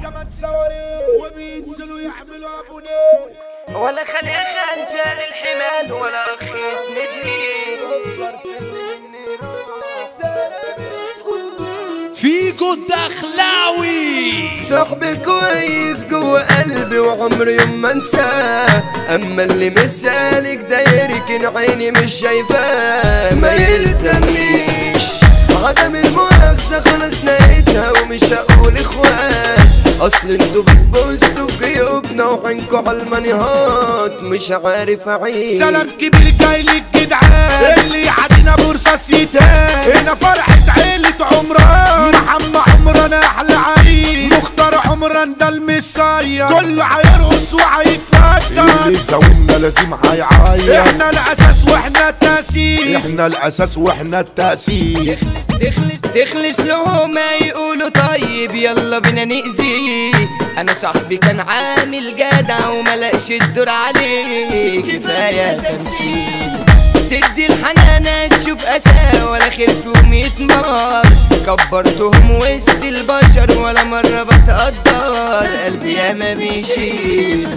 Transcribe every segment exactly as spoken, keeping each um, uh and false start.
كمان سواري وبينزلوا يعملوا ابونيه ولا خليها خنجال الحمال ولا اخي اسندني فيكو الدخلاوي صاحبي كويس جوا قلبي وعمري يوم ما انساه، اما اللي مسالك دايرك عيني مش شايفاه ما يلزمنيش عدم المؤاخذة خلاص لقيتها ومش هقول اخوان، اصل انتوا بتبصوا في جيوبنا وعينكوا على المنيهات مش عارف اعيش. سلام كبير جاي لك جدعان اللي يعدينا برصاص يتهان، هنا فرحة عيلة عمران محمد عمران احلى عريس مختار عمران ده المصايا كله هيرقص وهيتنطط اللي زاولنا لازم هيعيط، احنا الاساس واحنا التاسيس احنا الاساس واحنا التاسيس. تخلص تخلص له ما يقولوا طيب يلا بينا نأذي، انا صاحبي كان عامل جدع وملقش الدور عليه كفاية تمثيل، تدي الحنانة تشوف أسى ولا خير فيهم يتمر، كبرتهم وسط البشر ولا مرة بتقدر قلبي يا ما بيشيل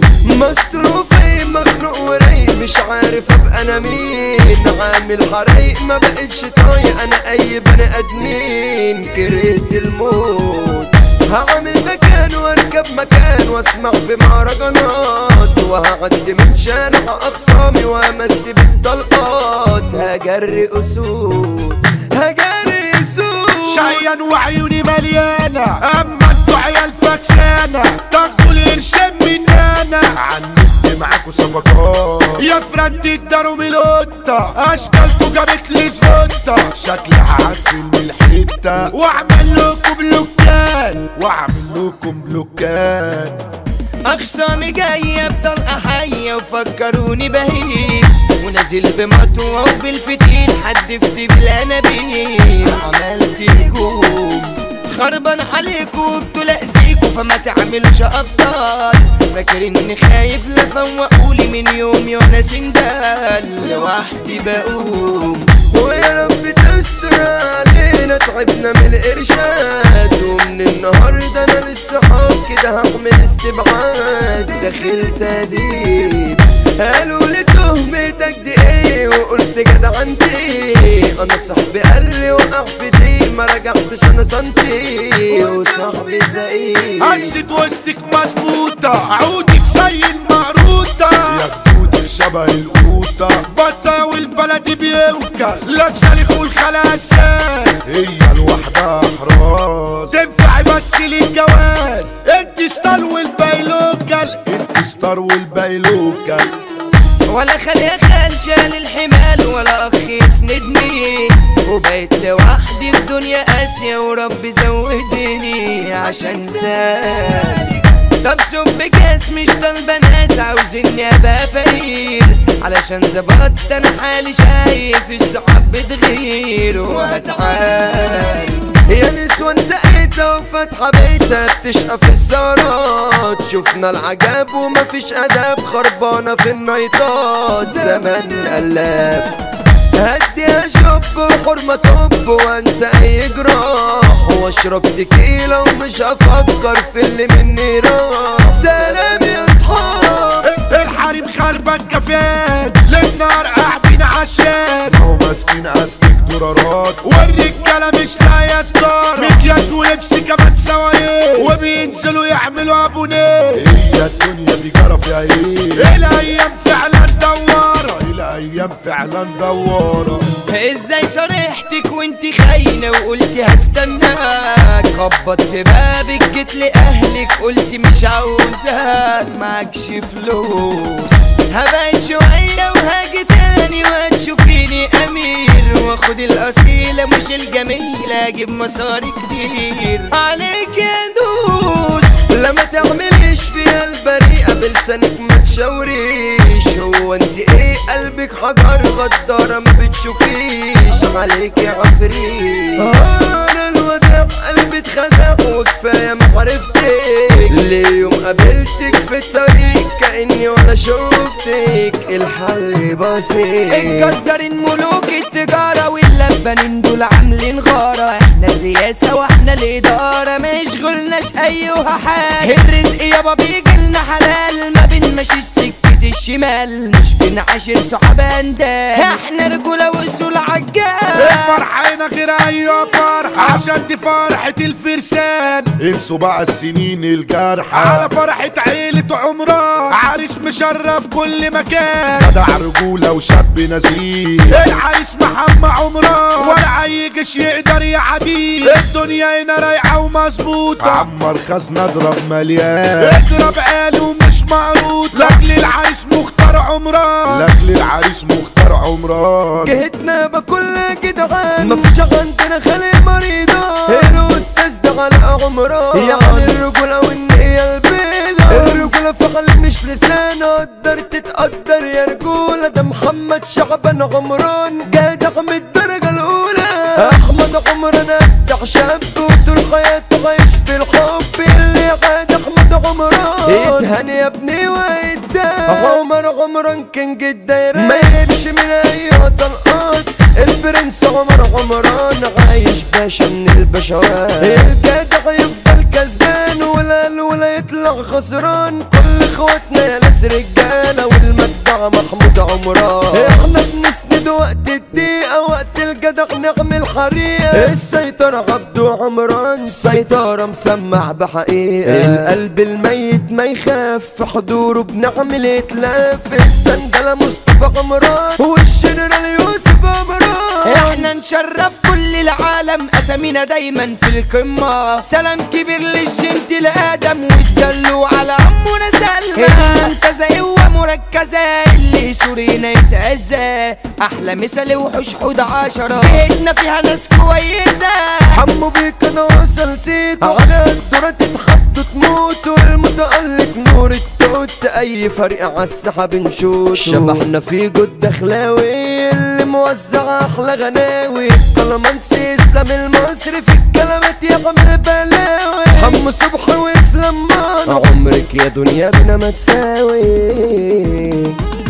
مصروفي مخنوق ورايق مش عارف ابقى انا مين، عامل حرايق ما بقتش طايق انا اي بني ادمين، كرهت الموت هعمل مكان واركب مكان واسمع بمهرجانات وهعدي من شارع اخصامي وامسي بالطلقات، هجري اسود هجري اسود شيان وعيوني مليانة اما انتوا عيال فكسانة تاخدوا القرشين مننا عنت معاكوا صفقات يا فرد تداروا من القطة اشكالكوا جابت لي زغطة شكلي هعزل من الحتة واعمل لكم بلوكات واعمل لكم بلوكات. أخصامي جاية بطلقة حية وفكروني بهيم ونازل بمطوة وبالفتيل حدفت بالأنابيب عملت هجوم خربان عليكوا بتلأذيكوا فما تعملوش أبطال، فاكر إني خايف لفوقولي من يومي وأنا سندال لوحدي بقوم، ويا رب تستر علينا تعبنا من الإرشاد، ومن النهاردة أنا للصحاب كده هعمل استبعاد داخل تدريب، قالوا لي تهمتك دي ايه وقلت جدع انتي، انا صاحبي قال لي وقع في دي ما رجعتش انا سنتي وصاحبي زقيق قصة وسطك مظبوطة عودك زي المقروطة يا خدود شبه القوطة بطة والبلدي بيوكل لابسة لي والخلا اساس هي الوحدة حراس تنفع بس للجواز انت ستار والبايلوكل انت ستار والبايلوكل ولا خليها خلشة للحمال ولا أخي يسندني، وبقيت لوحدي في دنيا قاسية وربي زودني عشان سالك، طب سب كاس مش طالبة ناس عاوزني أبقى فقير علشان زبطت أنا حالي شايف الصحاب بتغير وهتعارك يا نسوان زقيتها وفاتحة بيتها بتشقى في السهرات، شفنا العجاب ومفيش أداب خربانة في النايطات زمان قلاب، هدي أشوب وحرمة طب وانسى أي جراح واشرب تكيلة ومش هفكر في اللي مني راح، سلام يا صحاب الحريم خربان كافيات للنار قاعدين عشان هو ماسكين أسلك دولارات والرجالة مش لاقية سكار مكياج ولبس كمان سواير وبينزلوا يعملوا ابونيه، هي الدنيا دي جرى فيها ايه الايام فعلا دوارة الايام فعلا دوارة. ازاي صريحتك وانتي خاينة وقلتي هستناك، خبطت بابك جيت لأهلك قلتي مش عاوزاك معكش فلوس، هبعد شوية وهاجي تاني وهتشوفيني أمير واخد الأصيلة مش الجميلة اجيب مصاري كتير عليك يا دوس، لما تعمليش فيها البريئة بلسانك ما تشاوريش، هو انت ايه قلبك حجر غدارة ما بتشوفيش عليك يا عفريت، انا الوداع قلبي اتخدع وكفاية معرفتك، ليوم قابلتك في الطريق كأني ولا شوفتك الحل بسيط، اتكسرين ملوك التجارة واللبانين دول عاملين غارة، احنا الرئاسة واحنا الإدارة مشغولنا ملناش ايها حال، الرزق يابا بيجيلنا حلال، ما بنمشي سكة الشمال، مش بنعاشر صحاب اندال، احنا رجولة وصول عجال. الفرحة هنا غير ايوه فرحة، عشان دي فرحة الفرسان. انسوا بقى السنين الجارحة على فرحة عيلة عمران، عريس مشرف كل مكان، جدع رجولة وشاب نزيه. العريس محمد عمران، ولا اي جيش يقدر يعديه، الدنيا هنا رايقة ومظبوطة، عمر خزنة اضرب مليان، اضرب قالي ومش معروض، لاجل العريس مختار عمران، لاجل العريس مختار عمران. جهتنا بكل جدعان، مفيش عندنا خلي مريضة، الاستاذ ده على عمران، يعني الرجولة والنية البيضة، الرجولة فعل مش لسان، قدر تتقدر يا رجولة، ده محمد شعبان عمران، جدع من الدرجة الأولى، أحمد عمران أبدع شاب، وطول حياته عايش بالحب، اللي عاد أحمد عمران، اتهني يا ابني ويتدان، عمر عمران كان الدايرة، ما يهبش من أي طلقات، البرنس عمر عمران، عايش باشا من البشوات، الجدع يفضل كسبان، ولا ولا يطلع خسران، كل اخواتنا يا ناس رجالة، والمجدع محمود عمران، احنا بنسند وقت الدقيقة، وقت الجدع نعمل حريقة، السيطرة عبدو عمران، سيطرة مسمع بحقيقة، القلب الميت ما يخاف، في حضوره بنعمل اتلاف، السندلة مصطفى عمران، والجنرال يوسف عمران، احنا نشرف كل العالم، اسامينا دايما في القمة، سلام كبير للجنت ادم، والدلو على عمنا سلمى، المنتزه قوة مركزة، اللي سورينا يتأذى، احلى مثال وحوش حود عشرة، بيتنا فيها ناس كويسة، حمو بيك انا وصل سيد، على الدورة تتحط تموت، والمتألق نور التوت، اي فريق عالساحة بنشوت، شبحنا في جود دخلاوي، اللي موزع احلى غناوي، قلمانسي اسلام المصري، في الكلمات يعمل بلاوي، حمو صبحي واسلام مان، عمرك يا دنيا بنا ما تساوي.